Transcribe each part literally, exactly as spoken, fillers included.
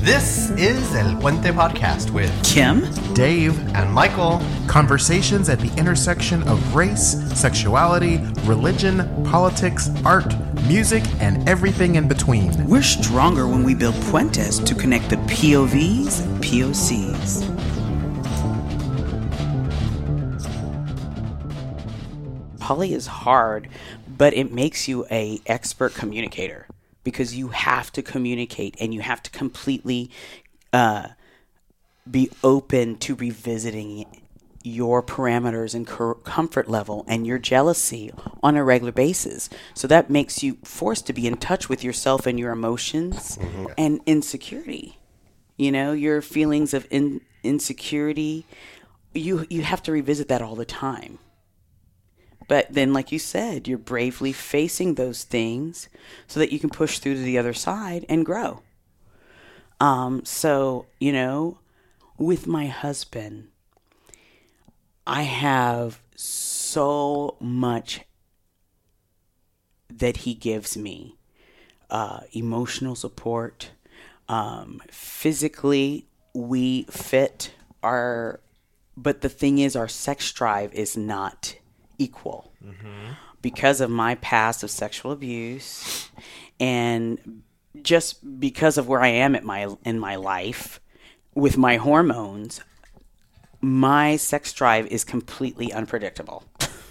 This is El Puente Podcast with Kim, Dave, and Michael. Conversations at the intersection of race, sexuality, religion, politics, art, music, and everything in between. We're stronger when we build puentes to connect the P O Vs and P O Cs. Poly is hard, but it makes you a expert communicator because you have to communicate and you have to completely uh, be open to revisiting your parameters and co- comfort level and your jealousy on a regular basis. So that makes you forced to be in touch with yourself and your emotions mm-hmm. and insecurity. You know, your feelings of in- insecurity, you you have to revisit that all the time. But then, like you said, you're bravely facing those things so that you can push through to the other side and grow. Um, so, you know, with my husband, I have so much that he gives me. Uh, emotional support. Um, physically, we fit our... But the thing is, our sex drive is not equal mm-hmm. because of my past of sexual abuse and just because of where I am at my in my life with my hormones, my sex drive is completely unpredictable.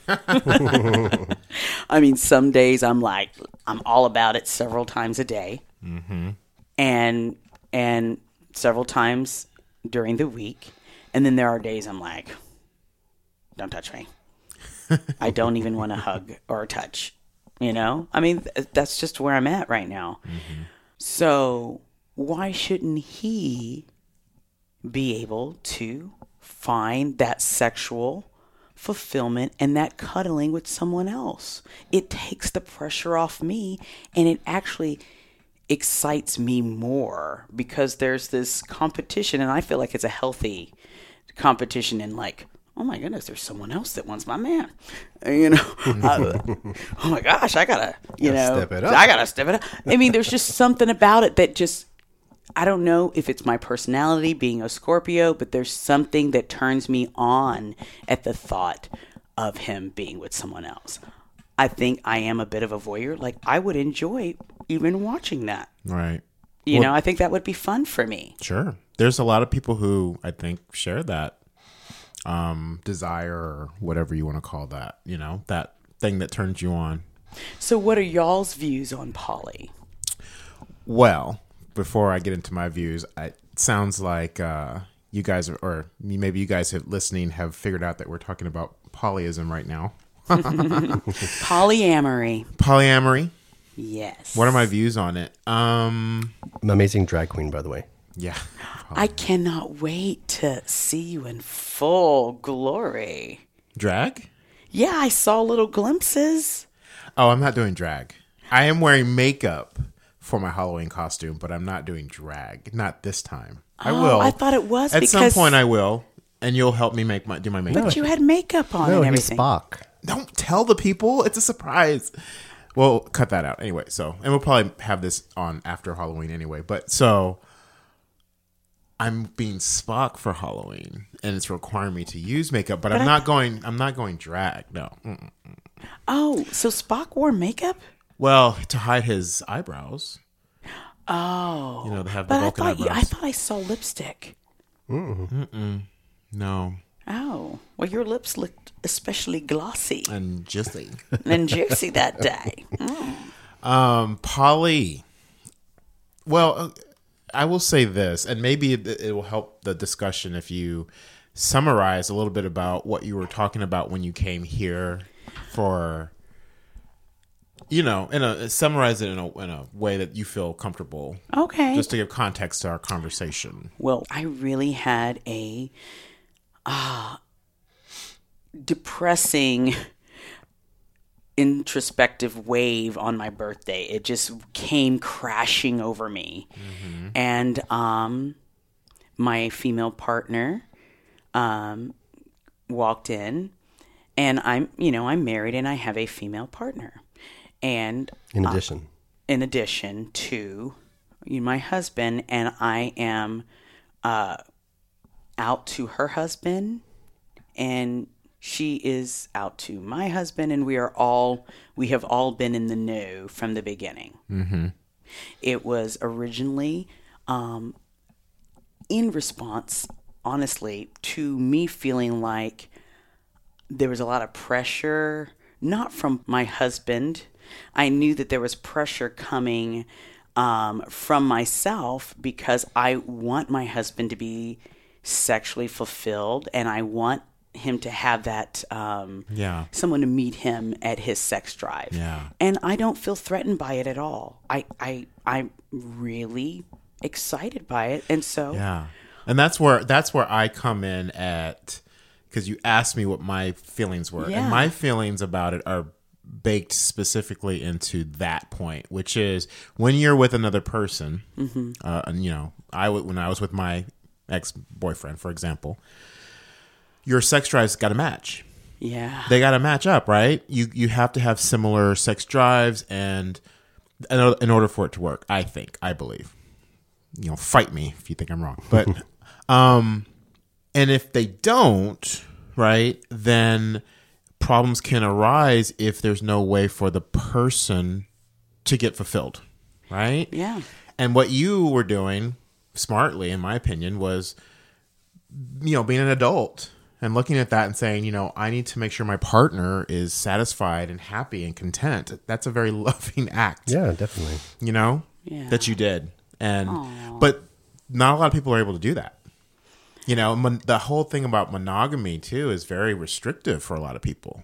I mean, some days I'm like I'm all about it several times a day, mm-hmm. and and several times during the week, and then there are days I'm like, don't touch me. I don't even want to hug or touch, you know? I mean, th- that's just where I'm at right now. Mm-hmm. So why shouldn't he be able to find that sexual fulfillment and that cuddling with someone else? It takes the pressure off me, and it actually excites me more because there's this competition, and I feel like it's a healthy competition in like, oh my goodness, there's someone else that wants my man. You know, uh, oh my gosh, I gotta, you gotta know, step it up. I gotta step it up. I mean, there's just something about it that just, I don't know if it's my personality being a Scorpio, but there's something that turns me on at the thought of him being with someone else. I think I am a bit of a voyeur. Like, I would enjoy even watching that. Right. You well, know, I think that would be fun for me. Sure. There's a lot of people who I think share that um desire or whatever you want to call that, you know, that thing that turns you on. So what are y'all's views on poly? Well, before I get into my views, it sounds like uh you guys are, or maybe you guys have listening have figured out that we're talking about polyism right now. Polyamory. Polyamory. Yes. What are my views on it? Um Amazing drag queen, by the way. Yeah. I cannot wait to see you in full glory. Drag? Yeah, I saw little glimpses. Oh, I'm not doing drag. I am wearing makeup for my Halloween costume, but I'm not doing drag. Not this time. I Oh, will. I thought it was At because... some point I will, and you'll help me make my do my makeup. But you had makeup on No, and he's everything. Spock. Don't tell the people. It's a surprise. Well, cut that out. Anyway, so, and we'll probably have this on after Halloween anyway. But so... I'm being Spock for Halloween, and it's requiring me to use makeup, but, but I'm I, not going. I'm not going drag. No. Mm-mm. Oh, so Spock wore makeup? Well, to hide his eyebrows. Oh, you know they have the but Vulcan I thought eyebrows. I thought I saw lipstick. Mm-mm. Mm-mm. No. Oh, well, your lips looked especially glossy and juicy and juicy that day. Mm. Um, Polly. Well. Uh, I will say this, and maybe it, it will help the discussion if you summarize a little bit about what you were talking about when you came here for, you know, in a summarize it in a, in a way that you feel comfortable. Okay. Just to give context to our conversation. Well, I really had a uh, depressing introspective wave on my birthday. It just came crashing over me. Mm-hmm. And um, my female partner um, walked in, and I'm, you know, I'm married and I have a female partner. And in addition, uh, in addition to you know, my husband, and I am uh, out to her husband, and she is out to my husband, and we are all, we have all been in the know from the beginning. Mm-hmm. It was originally um, in response, honestly, to me feeling like there was a lot of pressure, not from my husband. I knew that there was pressure coming um, from myself because I want my husband to be sexually fulfilled, and I want him to have that um, yeah. someone to meet him at his sex drive. Yeah. And I don't feel threatened by it at all. I, I, I'm really excited by it. And so... Yeah. And that's where that's where I come in at, because you asked me what my feelings were. Yeah. And my feelings about it are baked specifically into that point, which is when you're with another person, mm-hmm. uh, and, you know, I w- when I was with my ex-boyfriend, for example, your sex drives got to match. Yeah. They got to match up, right? You you have to have similar sex drives, and in, in order for it to work, I think, I believe. You know, fight me if you think I'm wrong. But um and if they don't, right, then problems can arise if there's no way for the person to get fulfilled, right? Yeah. And what you were doing smartly, in my opinion, was, you know, being an adult and looking at that and saying, you know, I need to make sure my partner is satisfied and happy and content. That's a very loving act. Yeah, definitely. You know, Yeah. that you did. And Aww. But not a lot of people are able to do that. You know, mon- the whole thing about monogamy too is very restrictive for a lot of people.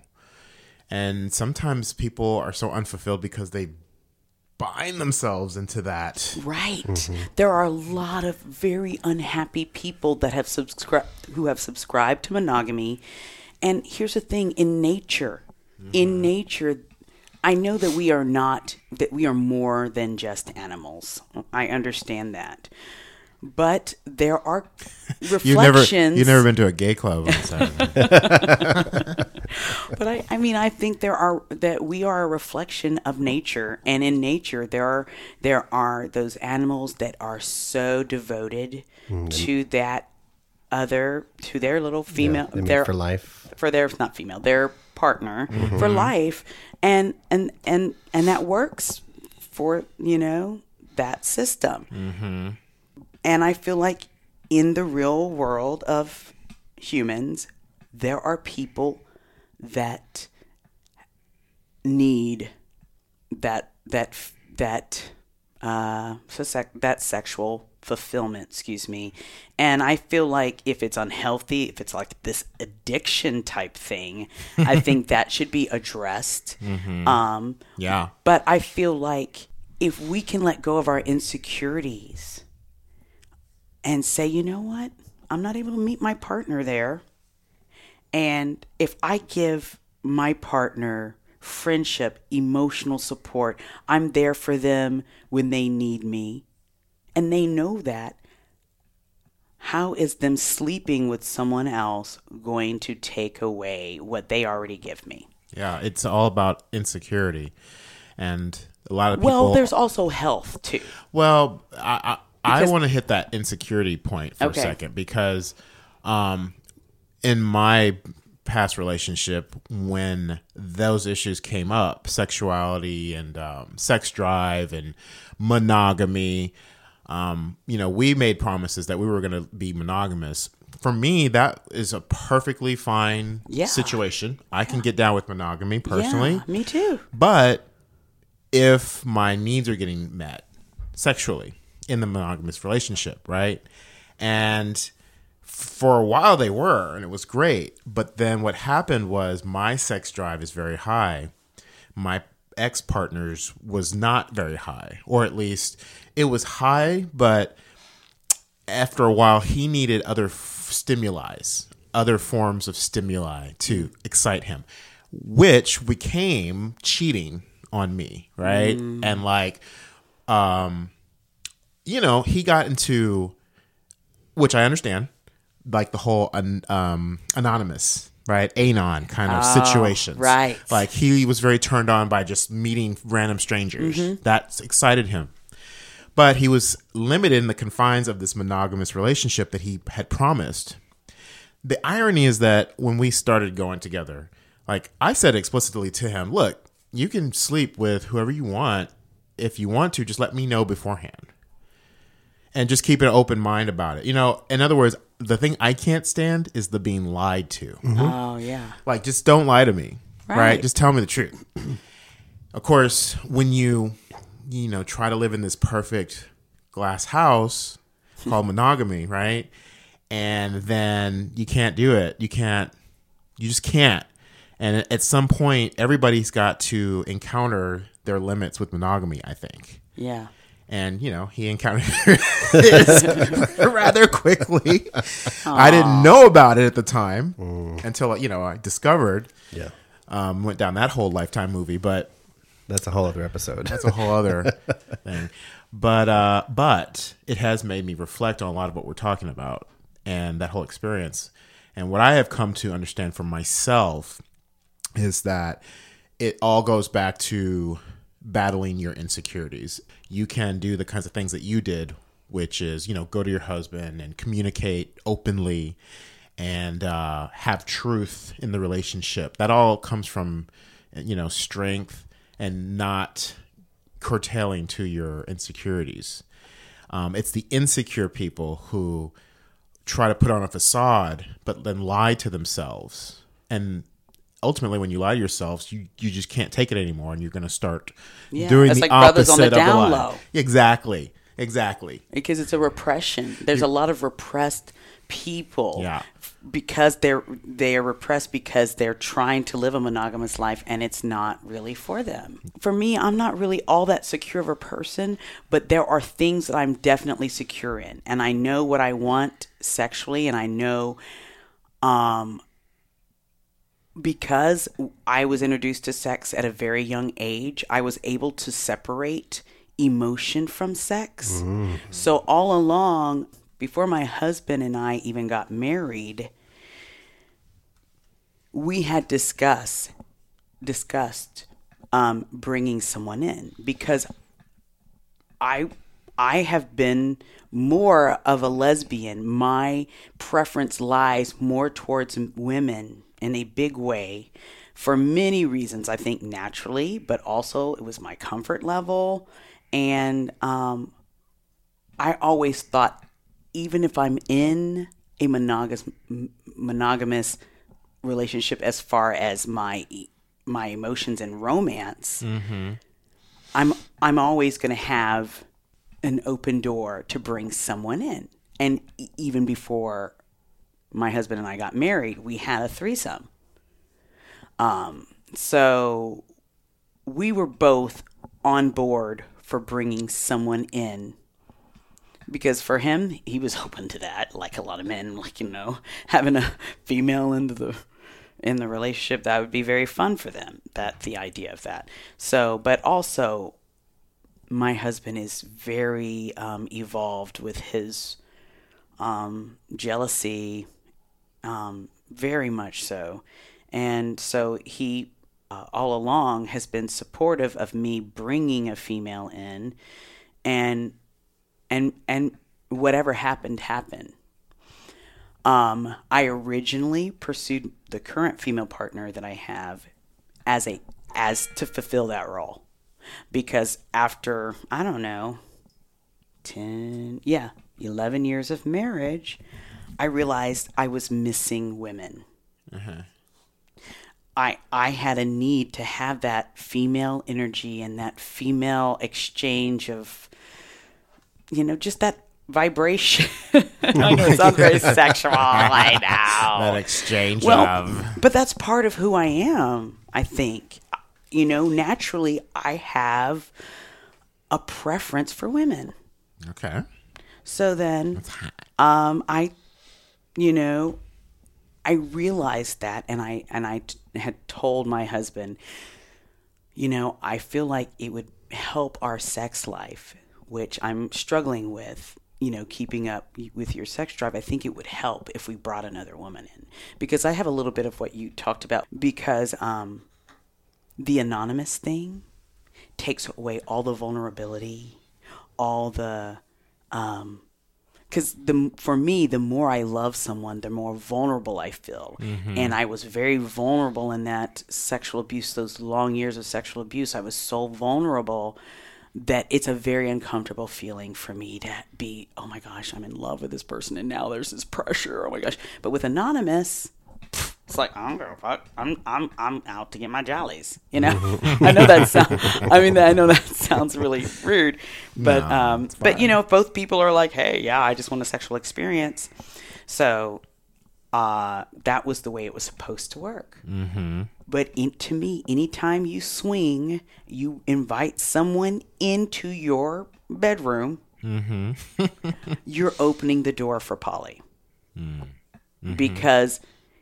And sometimes people are so unfulfilled because they bind themselves into that. Right. Mm-hmm. There are a lot of very unhappy people that have subscribed who have subscribed to monogamy. And here's the thing, in nature, mm-hmm. in nature, I know that we are not, that we are more than just animals. I understand that. But there are reflections. You've never, you've never been to a gay club on Saturday. But I, I mean, I think there are, that we are a reflection of nature, and in nature there are there are those animals that are so devoted mm-hmm. to that other, to their little female, yeah, they mate their for life, for their not female, their partner mm-hmm. for life, and and and and that works for, you know, that system. Mm-hmm. And I feel like in the real world of humans, there are people that need that that that uh so sec- that sexual fulfillment, excuse me. And I feel like if it's unhealthy, if it's like this addiction type thing, I think that should be addressed. Mm-hmm. Um, yeah. But I feel like if we can let go of our insecurities and say, you know what, I'm not able to meet my partner there. And if I give my partner friendship, emotional support, I'm there for them when they need me, and they know that, how is them sleeping with someone else going to take away what they already give me? Yeah, it's all about insecurity. And a lot of people... Well, there's also health, too. Well, I... I Because, I want to hit that insecurity point for okay. a second, because um, in my past relationship, when those issues came up, sexuality and um, sex drive and monogamy, um, you know, we made promises that we were going to be monogamous. For me, that is a perfectly fine yeah. situation. I can get down with monogamy personally. Yeah, me too. But if my needs are getting met sexually in the monogamous relationship, right? And for a while they were, and it was great. But then what happened was my sex drive is very high. My ex-partner's was not very high, or at least it was high, but after a while he needed other f- stimuli, other forms of stimuli to excite him, which became cheating on me, right? Mm. And like, um, you know, he got into, which I understand, like the whole an, um, anonymous, right? Anon kind of oh, situations. Right. Like he was very turned on by just meeting random strangers. Mm-hmm. That excited him. But he was limited in the confines of this monogamous relationship that he had promised. The irony is that when we started going together, like I said explicitly to him, look, you can sleep with whoever you want. If you want to, just let me know beforehand. And just keep an open mind about it. You know, in other words, the thing I can't stand is the being lied to. Mm-hmm. Oh, yeah. Like, just don't lie to me. Right. right? Just tell me the truth. Of course, when you, you know, try to live in this perfect glass house called monogamy, right? And then you can't do it. You can't, you just can't. And at some point, everybody's got to encounter their limits with monogamy, I think. Yeah. And, you know, he encountered this rather quickly. Aww. I didn't know about it at the time mm. until, you know, I discovered. Yeah. Um, went down that whole Lifetime movie, but that's a whole other episode. That's a whole other thing. But uh, but it has made me reflect on a lot of what we're talking about and that whole experience. And what I have come to understand for myself is that it all goes back to battling your insecurities. You can do the kinds of things that you did, which is, you know, go to your husband and communicate openly and uh, have truth in the relationship. That all comes from, you know, strength and not curtailing to your insecurities. Um, it's the insecure people who try to put on a facade, but then lie to themselves. And ultimately, when you lie to yourselves, you, you just can't take it anymore, and you're going to start yeah, doing it's the like opposite brothers on the of the down lie. low. Exactly, exactly. Because it's a repression. There's a lot of repressed people. Yeah. Because they're they are repressed because they're trying to live a monogamous life, and it's not really for them. For me, I'm not really all that secure of a person, but there are things that I'm definitely secure in, and I know what I want sexually, and I know, um, because I was introduced to sex at a very young age, I was able to separate emotion from sex. Mm. So all along, before my husband and I even got married, we had discussed discussed um, bringing someone in, because I I have been more of a lesbian. My preference lies more towards women in a big way for many reasons. I think naturally, but also it was my comfort level. And um, I always thought, even if I'm in a monogamous monogamous relationship, as far as my my emotions and romance, mm-hmm. I'm I'm always going to have an open door to bring someone in. And even before my husband and I got married, we had a threesome. Um, so we were both on board for bringing someone in, because for him, he was open to that. Like a lot of men, like, you know, having a female into the in the relationship, that would be very fun for them. That the idea of that. So, but also, my husband is very um, evolved with his um, jealousy, um, very much so, and so he uh, all along has been supportive of me bringing a female in, and and and whatever happened happened. Um, I originally pursued the current female partner that I have as a as to fulfill that role. Because after, I don't know, ten, yeah, eleven years of marriage, I realized I was missing women. Uh-huh. I I had a need to have that female energy and that female exchange of, you know, just that vibration. I know it sounds very sexual, I know. That exchange well, of... But that's part of who I am, I think. You know, naturally, I have a preference for women. Okay. So then, um, I, you know, I realized that, and I and I t- had told my husband, you know, I feel like it would help our sex life, which I'm struggling with. You know, keeping up with your sex drive. I think it would help if we brought another woman in, because I have a little bit of what you talked about. Because um. The anonymous thing takes away all the vulnerability, all the, um, because the for me, the more I love someone, the more vulnerable I feel. Mm-hmm. And I was very vulnerable in that sexual abuse, those long years of sexual abuse. I was so vulnerable that it's a very uncomfortable feeling for me to be, oh my gosh, I'm in love with this person, and now there's this pressure. Oh my gosh. But with Anonymous, it's like, I don't give a fuck. I'm I'm I'm out to get my jollies. You know? I know that sounds I mean I know that sounds really rude. But No, um but you know, if both people are like, hey, yeah, I just want a sexual experience. So uh that was the way it was supposed to work. Mm-hmm. But in, to me, anytime you swing, you invite someone into your bedroom, mm-hmm. you're opening the door for poly. Mm-hmm. Because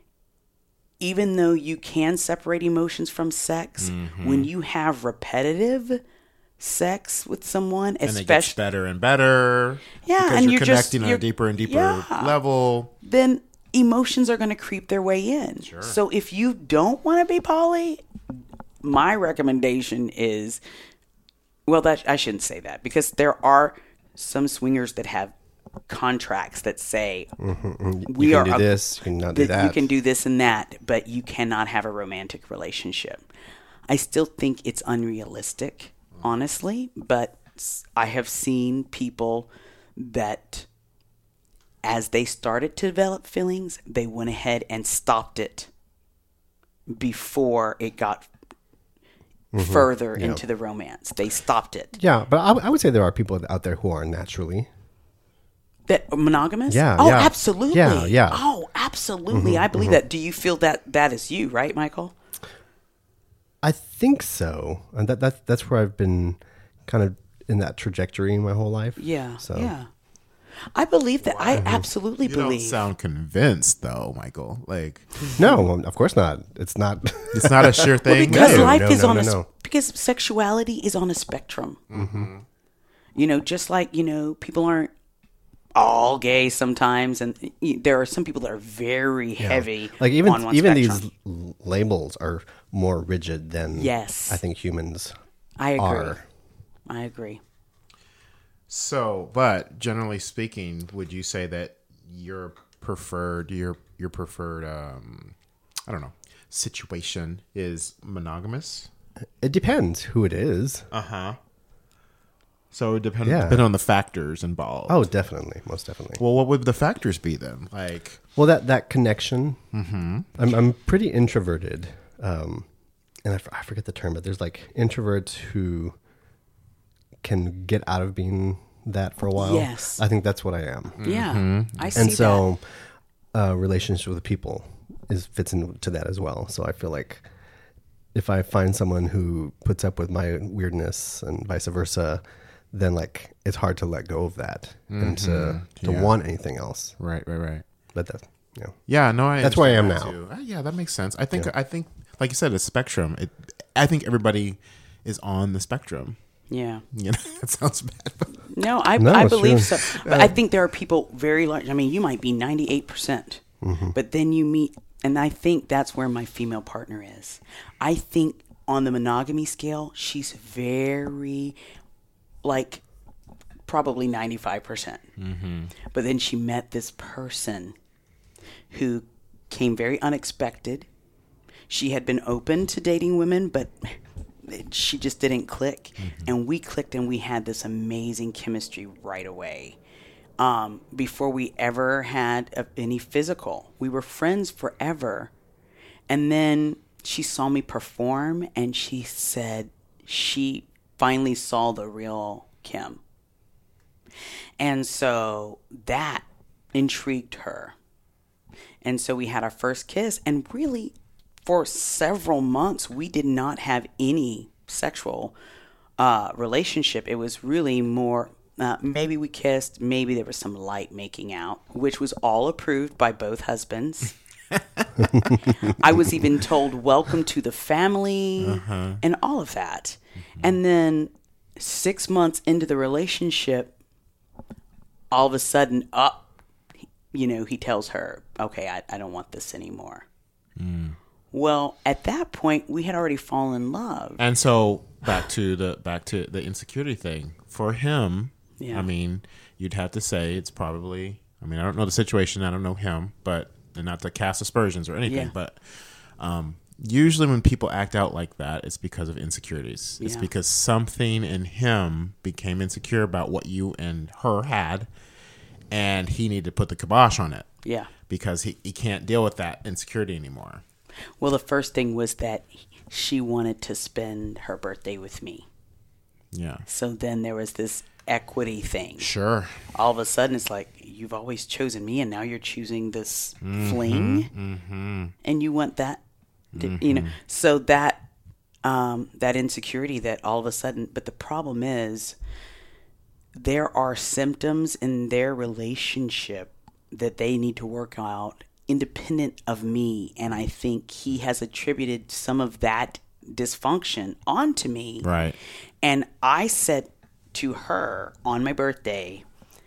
even though you can separate emotions from sex, mm-hmm. when you have repetitive sex with someone, and especially, it gets better and better, yeah, because and you're, you're connecting just, on you're, a deeper and deeper yeah, level, then emotions are going to creep their way in. Sure. So if you don't want to be poly, my recommendation is, well, that I shouldn't say that, because there are some swingers that have contracts that say Mm-hmm. we you are can do a, this, you can not do that that. you can do this and that, but you cannot have a romantic relationship. I still think it's unrealistic, honestly, but I have seen people that, as they started to develop feelings, they went ahead and stopped it before it got mm-hmm. further yeah. into the romance. They stopped it. Yeah, but I, I would say there are people out there who are naturally that monogamous. Yeah. Oh, yeah. absolutely. Yeah. Yeah. Oh, absolutely. Mm-hmm, I believe mm-hmm. that. Do you feel that that is you, right, Michael? I think so, and that that that's where I've been kind of in that trajectory my whole life. Yeah. So. Yeah. I believe that. Wow. I absolutely you believe. don't sound convinced, though, Michael. Like, no, of course not. It's not. It's not a sure thing. Well, because no, life no, is no, on no, a no. because sexuality is on a spectrum. Mm-hmm. You know, just like, you know, people aren't all gay sometimes, and there are some people that are very Yeah. heavy. Like even on one even spectrum. these l- labels are more rigid than Yes. I think humans I agree. are. I agree. So, but generally speaking, would you say that your preferred your your preferred um, I don't know situation is monogamous? It depends who it is. Uh huh. So it depends Yeah. depend on the factors involved. Oh, definitely, most definitely. Well, what would the factors be then? Like, Well, that that connection. Mm-hmm. I'm I'm pretty introverted, um, and I, f- I forget the term, but there's like introverts who can get out of being that for a while. Yes. I think that's what I am. Yeah, I see And so, uh, relationships with people is fits into that as well. So I feel like if I find someone who puts up with my weirdness and vice versa, then like it's hard to let go of that and to to Yeah. want anything else. right, right, right. But that, you know, Yeah, no, I That's where I am understand now. that too. Uh, yeah, that makes sense. I think I think like you said, a spectrum. It, I think everybody is on the spectrum. that. Yeah. You know, that sounds bad, but No, I No, I it's believe true. so. But I think there are people very large. I mean, you might be ninety-eight percent, Mm-hmm. but then you meet, and I think that's where my female partner is. I think on the monogamy scale, she's very, like, probably ninety-five percent. Mm-hmm. But then she met this person who came very unexpected. She had been open to dating women, but she just didn't click. Mm-hmm. And we clicked, and we had this amazing chemistry right away. Um, before we ever had a, any physical, we were friends forever. And then she saw me perform, and she said she finally saw the real Kim. And so that intrigued her. And so we had our first kiss, and really for several months, we did not have any sexual uh, relationship. It was really more, uh, maybe we kissed, maybe there was some light making out, which was all approved by both husbands. I was even told, welcome to the family, uh-huh. and all of that. Mm-hmm. And then six months into the relationship, all of a sudden, up, you know, he tells her, okay, I, I don't want this anymore. Mm. Well, at that point, we had already fallen in love. and so back to the back to the insecurity thing for him. Yeah. I mean, you'd have to say it's probably, I mean, I don't know the situation. I don't know him, but and not to cast aspersions or anything, Yeah. but um, usually when people act out like that, it's because of insecurities. It's Yeah. because something in him became insecure about what you and her had, and he needed to put the kibosh on it Yeah. because he, he can't deal with that insecurity anymore. Well, the first thing was that she wanted to spend her birthday with me. Yeah. So then there was this equity thing. Sure. All of a sudden, it's like, you've always chosen me, and now you're choosing this fling, Mm-hmm. and you want that, to, you know. So that um, that insecurity that all of a sudden, but the problem is, there are symptoms in their relationship that they need to work out independent of me, and I think he has attributed some of that dysfunction onto me. Right. And I said to her on my birthday,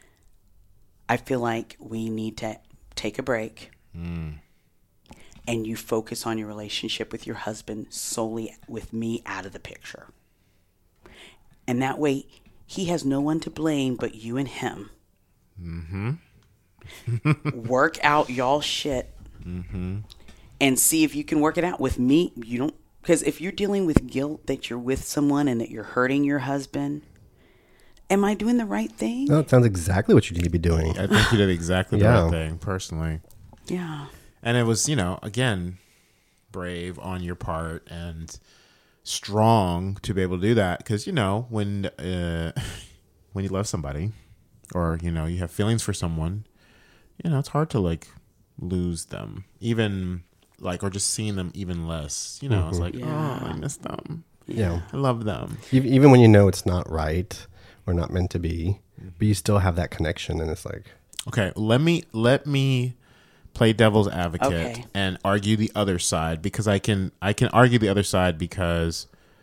I feel like we need to take a break. Mm. And you focus on your relationship with your husband solely with me out of the picture. And that way, he has no one to blame but you and him. Mm-hmm. Work out y'all shit. Mm-hmm. And see if you can work it out with me. You don't, because if you're dealing with guilt that you're with someone and that you're hurting your husband, am I doing the right thing? No, it sounds exactly what you need to be doing. I think you did exactly the Yeah. right thing, personally. Yeah. And it was, you know, again, brave on your part and strong to be able to do that. Because, you know, when uh, when you love somebody or, you know, you have feelings for someone, you know, it's hard to, like, lose them. Even, like, or just seeing them even less. You know, Mm-hmm. it's like, Yeah. oh, I miss them. Yeah. I love them. Ev- Even when you know it's not right or not meant to be, but you still have that connection, and it's like, Okay, let me let me play devil's advocate Okay. and argue the other side because I can I can argue the other side because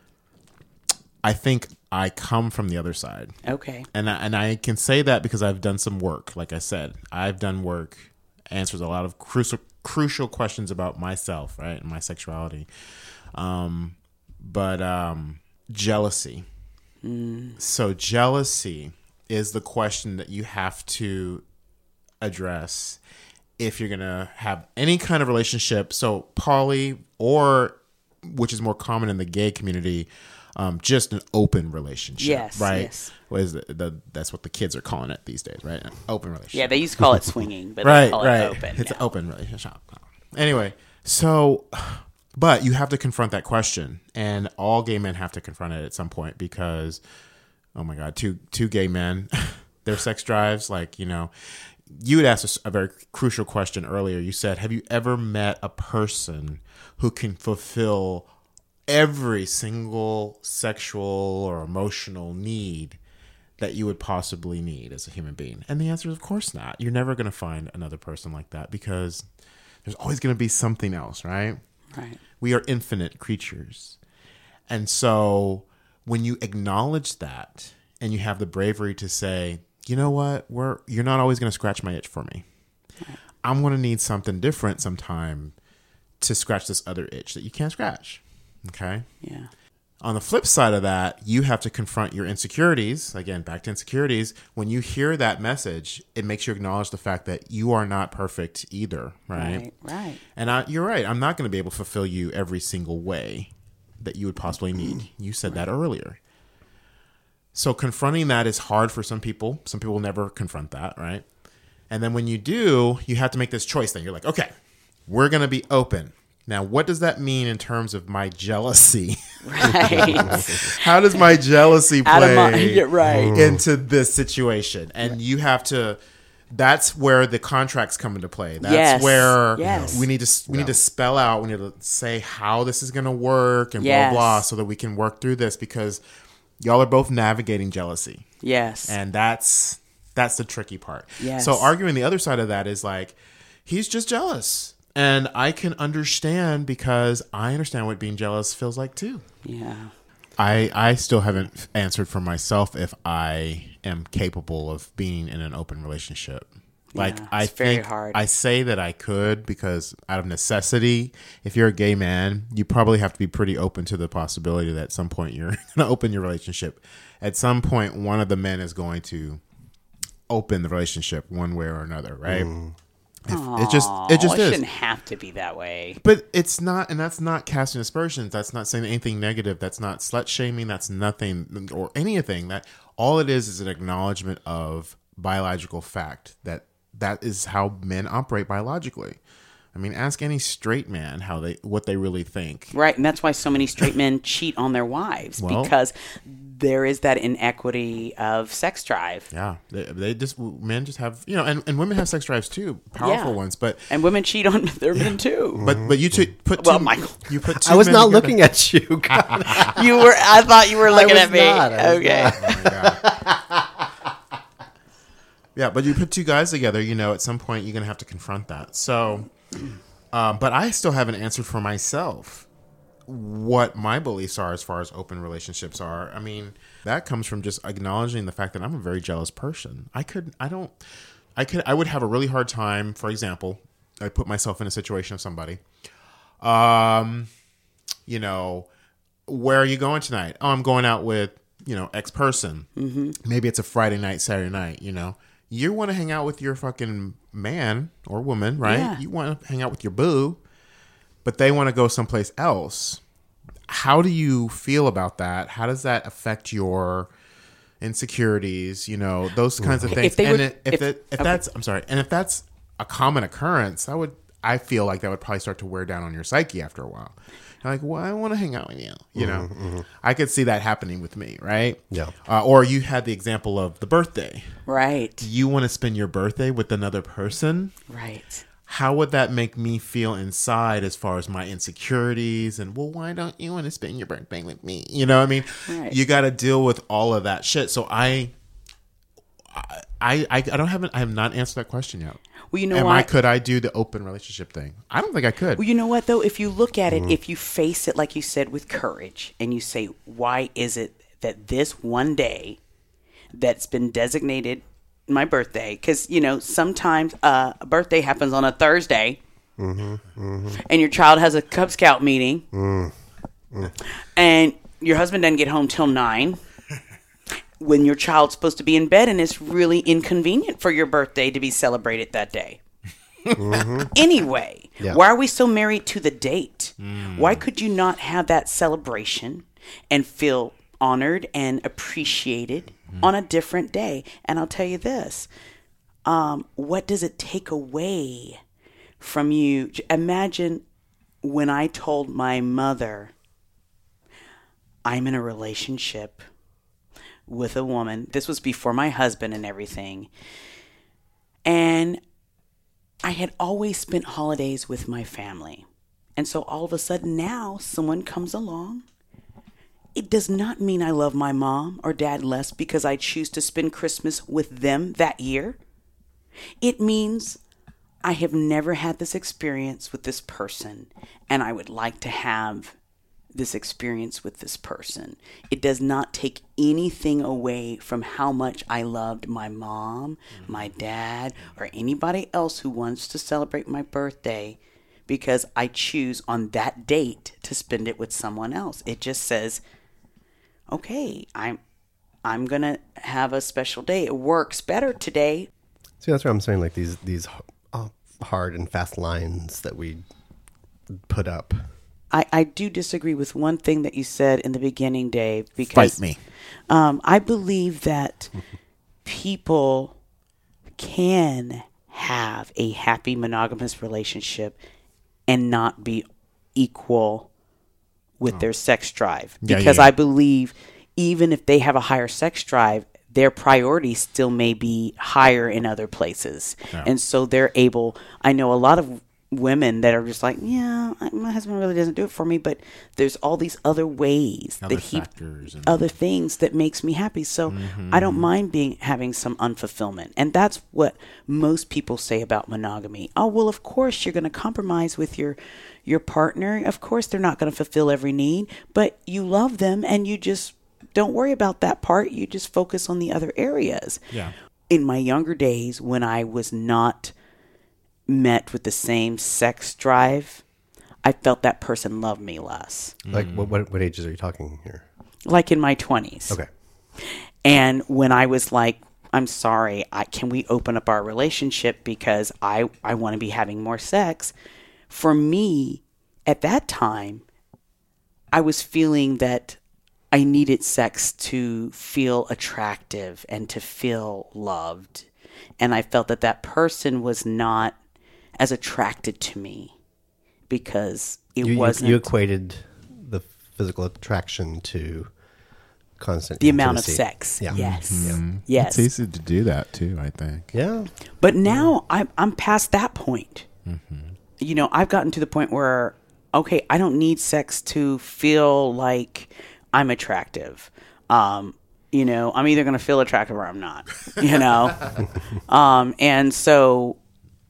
I think I come from the other side. Okay. And I, and I can say that because I've done some work. Like I said, I've done work, answers a lot of crucial crucial questions about myself, right, and my sexuality. Um, but um, jealousy. Mm. So jealousy is the question that you have to address if you're gonna have any kind of relationship. So poly, or which is more common in the gay community, um, just an open relationship. Yes, right. yes. What is the, the that's what the kids are calling it these days, right? An open relationship. Yeah, they used to call it swinging, but right, they call right. it open. It's yeah. an open relationship. Anyway, so, but you have to confront that question, and all gay men have to confront it at some point because, oh my God, two two gay men, their sex drives, like, you know, you had asked a, a very crucial question earlier. You said, have you ever met a person who can fulfill every single sexual or emotional need that you would possibly need as a human being? And the answer is, of course not. You're never going to find another person like that because there's always going to be something else, right? Right. We are infinite creatures. And so when you acknowledge that and you have the bravery to say, you know what, we're you're not always going to scratch my itch for me. Right. I'm going to need something different sometime to scratch this other itch that you can't scratch. Okay? Yeah. On the flip side of that, you have to confront your insecurities. Again, back to insecurities. When you hear that message, it makes you acknowledge the fact that you are not perfect either, right? Right. Right. And I, you're right. I'm not going to be able to fulfill you every single way that you would possibly need. You said that earlier. So confronting that is hard for some people. Some people will never confront that, right? And then when you do, you have to make this choice. Then you're like, okay, we're going to be open. Now, what does that mean in terms of my jealousy? Right. How does my jealousy Out of play my- yeah, right. into this situation? And you have to. That's where the contracts come into play. That's Yes. where Yes. we need to we need to spell out. We need to say how this is going to work and Yes. blah blah, so that we can work through this because y'all are both navigating jealousy, Yes. and that's that's the tricky part. Yes. So arguing the other side of that is like he's just jealous. And I can understand because I understand what being jealous feels like too. Yeah. I I still haven't answered for myself if I am capable of being in an open relationship. Like Yeah, I it's very think hard. I say that I could because out of necessity, if you're a gay man, you probably have to be pretty open to the possibility that at some point you're going to open your relationship. At some point, one of the men is going to open the relationship one way or another, right? Mm. If, it just it just it is. shouldn't have to be that way. But it's not, and that's not casting aspersions. That's not saying anything negative. That's not slut shaming. That's nothing or anything. That all it is is an acknowledgement of biological fact that that is how men operate biologically. I mean, ask any straight man how they what they really think. Right, and that's why so many straight men cheat on their wives Well- because there is that inequity of sex drive. Yeah, they, they just men just have you know, and, and women have sex drives too, powerful Yeah. ones. But And women cheat on their men too. but but you two put two, Well, Michael. you put two I was men not together. looking at you. God. You were. I thought you were looking was at me. not, I was Okay. not. Oh my God. Yeah, but you put two guys together, you know, at some point you're going to have to confront that. So, um, but I still haven't answered for myself what my beliefs are as far as open relationships are. I mean, that comes from just acknowledging the fact that I'm a very jealous person. I could, I don't, I could, I would have a really hard time, for example, I put myself in a situation of somebody, um, you know, where are you going tonight? Oh, I'm going out with, you know, X person. Mm-hmm. Maybe it's a Friday night, Saturday night, you know. You want to hang out with your fucking man or woman, right? Yeah. You want to hang out with your boo, but they want to go someplace else. How do you feel about that? How does that affect your insecurities? You know, those kinds of things. If they and were- it, if, if- it, if okay. that's, I'm sorry, and if that's a common occurrence, I would, I feel like that would probably start to wear down on your psyche after a while. You're like, well, I want to hang out with you. You know, Mm-hmm, I could see that happening with me, right? Yeah. Uh, or you had the example of the birthday. Right. You want to spend your birthday with another person. Right. How would that make me feel inside as far as my insecurities and, well, why don't you want to spend your birthday with me? You know what I mean? Right. You got to deal with all of that shit. So I, I, I, I don't have, I have not answered that question yet. Well, you know Am what? I, could I do the open relationship thing? I don't think I could. Well, you know what, though? If you look at it, Mm-hmm. if you face it, like you said, with courage, and you say, why is it that this one day that's been designated my birthday? Because, you know, sometimes uh, a birthday happens on a Thursday, and your child has a Cub Scout meeting, and your husband doesn't get home till nine. When your child's supposed to be in bed, and it's really inconvenient for your birthday to be celebrated that day. Anyway, Yeah. why are we so married to the date? Why could you not have that celebration and feel honored and appreciated on a different day? And I'll tell you this, um, what does it take away from you? J- Imagine when I told my mother I'm in a relationship with a woman. This was before my husband and everything. And I had always spent holidays with my family. And so all of a sudden now someone comes along. It does not mean I love my mom or dad less because I choose to spend Christmas with them that year. It means I have never had this experience with this person, and I would like to have this experience with this person. It does not take anything away from how much I loved my mom, my dad, or anybody else who wants to celebrate my birthday, because I choose on that date to spend it with someone else. It just says, okay, I'm I'm going to have a special day. It works better today. See, that's what I'm saying. Like these these uh, hard and fast lines that we put up. I, I do disagree with one thing that you said in the beginning, Dave, because Fight me. Um, I believe that people can have a happy monogamous relationship and not be equal with their sex drive. Yeah, Because yeah. I believe even if they have a higher sex drive, their priorities still may be higher in other places. Yeah. And so they're able, I know a lot of women that are just like, yeah, I- my husband really doesn't do it for me, but there's all these other ways Other that he factors and- other things that makes me happy. So I don't mind being having some unfulfillment. And that's what most people say about monogamy. Oh, well, of course you're going to compromise with your your partner. Of course they're not going to fulfill every need, but you love them and you just don't worry about that part. You just focus on the other areas. Yeah. in my younger days, when I was not met with the same sex drive, I felt that person loved me less. Like, what, what what ages are you talking here? Like in my twenties. Okay. And when I was like, I'm sorry, I, can we open up our relationship because I, I want to be having more sex? For me, at that time, I was feeling that I needed sex to feel attractive and to feel loved. And I felt that that person was not as attracted to me because it You, you, wasn't you equated the physical attraction to constant the amount of intimacy. sex. Yeah. Yes. Mm-hmm. Yes. It's easy to do that too, I think. Yeah. But now I'm I'm past that point. Mm-hmm. You know, I've gotten to the point where, okay, I don't need sex to feel like I'm attractive. Um, you know, I'm either going to feel attractive or I'm not. You know, um, and so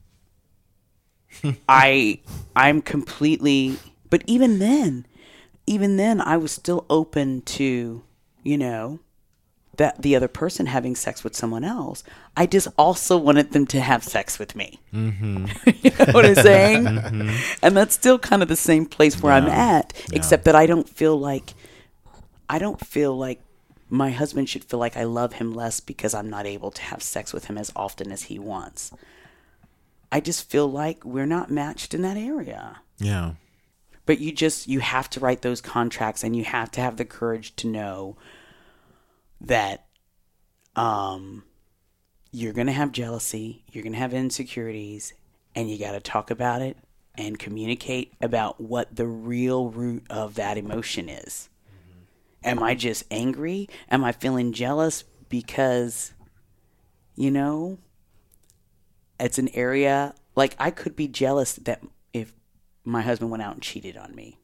I I'm completely. But even then, even then, I was still open to, you know, that the other person having sex with someone else. I just also wanted them to have sex with me. Mm-hmm. You know what I'm saying? Mm-hmm. And that's still kind of the same place where Yeah. I'm at, Yeah. except that I don't feel like I don't feel like my husband should feel like I love him less because I'm not able to have sex with him as often as he wants. I just feel like we're not matched in that area. Yeah. But you just, you have to write those contracts and you have to have the courage to know that um, you're going to have jealousy, you're going to have insecurities, and you got to talk about it and communicate about what the real root of that emotion is. Mm-hmm. Am I just angry? Am I feeling jealous because, you know, it's an area, like I could be jealous that if my husband went out and cheated on me.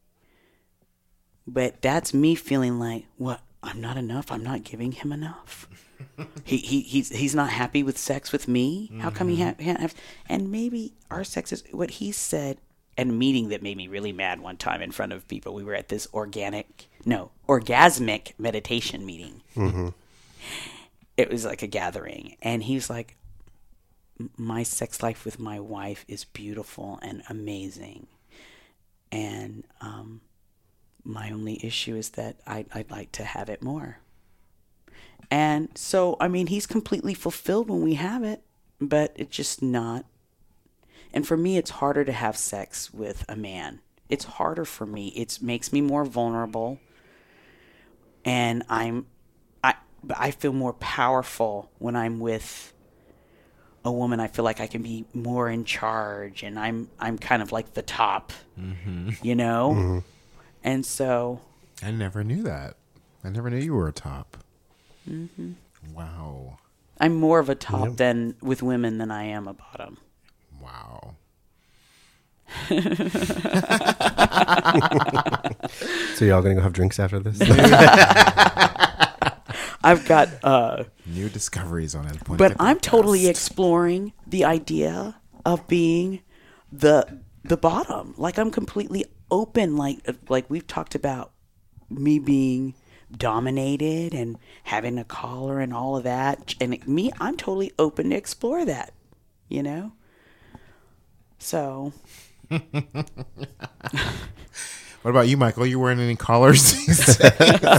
But that's me feeling like, what? I'm not enough. I'm not giving him enough. he he he's he's not happy with sex with me. Mm-hmm. How come he ha- can't have? And maybe our sex is what he said at a meeting that made me really mad one time in front of people. We were at this organic, no, orgasmic meditation meeting. Mm-hmm. It was like a gathering, and he was like, "My sex life with my wife is beautiful and amazing, and um." my only issue is that I'd, I'd like to have it more. And so, I mean, he's completely fulfilled when we have it, but it's just not. And for me, it's harder to have sex with a man. It's harder for me. It makes me more vulnerable. And I'm, I, I feel more powerful when I'm with a woman. I feel like I can be more in charge, and I'm, I'm kind of like the top, mm-hmm. you know? Mm-hmm. And so... I never knew that. I never knew you were a top. Mm-hmm. Wow. I'm more of a top Yep. than with women than I am a bottom. Wow. So y'all gonna go have drinks after this? I've got... Uh, New discoveries on it. but I'm totally exploring the idea of being the the bottom. Like, I'm completely open. Like, like we've talked about me being dominated and having a collar and all of that. And it, me, I'm totally open to explore that, you know? So... What about you, Michael? You wearing any collars these days?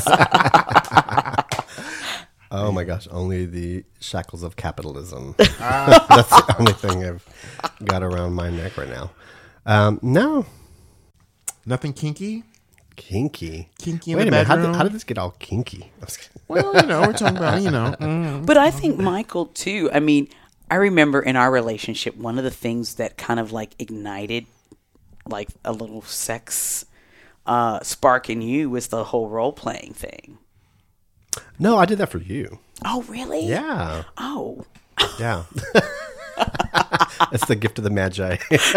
Oh my gosh, only the shackles of capitalism. That's the only thing I've got around my neck right now. Um, no. Nothing kinky? Kinky. Kinky in Wait the a minute, how bedroom? did, how did this get all kinky? I was kidding. Well, you know, we're talking about, you know. Mm. But I think Michael, too, I mean, I remember in our relationship, one of the things that kind of like ignited like a little sex uh, spark in you was the whole role-playing thing. No, I did that for you. Oh, really? Yeah. Oh. Yeah. It's the gift of the Magi.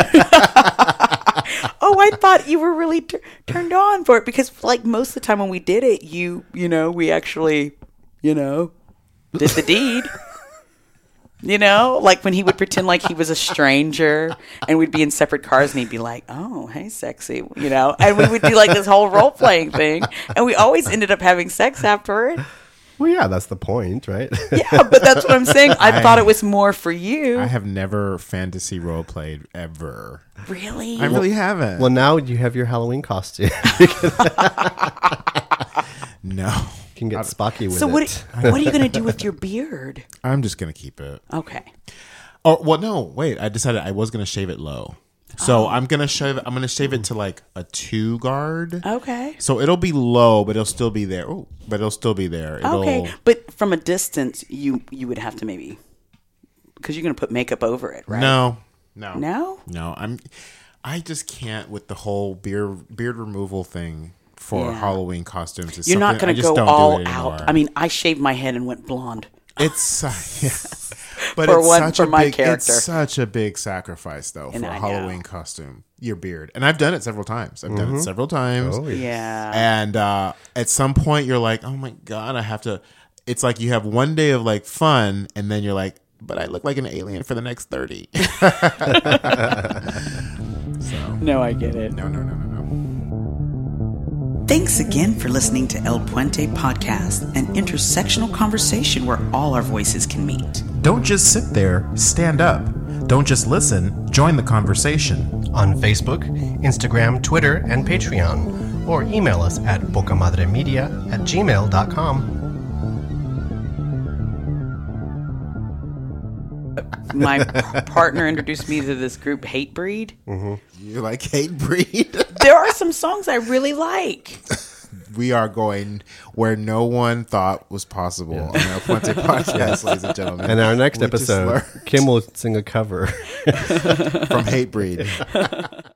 Oh, I thought you were really t- turned on for it because, like, most of the time when we did it, you, you know, we actually, you know, did the deed. You know, like when he would pretend like he was a stranger and we'd be in separate cars and he'd be like, oh, hey, sexy, you know, and we would do like this whole role playing thing. And we always ended up having sex after it. Well, yeah, that's the point, right? Yeah, but that's what I'm saying. I, I thought it was more for you. I have never fantasy role played ever. Really? I really haven't. Well, now you have your Halloween costume. No. You can get Spocky with so it. what? What are you going to do with your beard? I'm just going to keep it. Okay. Oh, well, no, wait. I decided I was going to shave it low. So oh. I'm going to shave I'm going to shave it to like a two guard. Okay. So it'll be low, but it'll still be there. Oh, but it'll still be there. It'll, okay. But from a distance, you you would have to maybe, because you're going to put makeup over it, right? No. No. No? No. I'm I just can't with the whole beard beard removal thing for yeah. Halloween costumes. It's you're not going to go all out. I mean, I shaved my head and went blonde. It's uh, yeah. But for it's one, such for a my big, character. It's such a big sacrifice, though, and for I a Halloween know. costume. Your beard, and I've done it several times. I've mm-hmm. done it several times. Oh, yeah. And uh, at some point, you're like, "Oh my god, I have to." It's like you have one day of like fun, and then you're like, "But I look like an alien for the next thirty." So no, I get it. No, no, no, no, no. Thanks again for listening to El Puente Podcast, an intersectional conversation where all our voices can meet. Don't just sit there, stand up. Don't just listen, join the conversation. On Facebook, Instagram, Twitter, and Patreon. Or email us at bocamadremedia at gmail dot com. My partner introduced me to this group, Hatebreed. Mm-hmm. You like Hatebreed? There are some songs I really like. We are going where no one thought was possible yeah. on our Puente Podcast, ladies and gentlemen. And our next we episode, Kim will sing a cover from Hatebreed.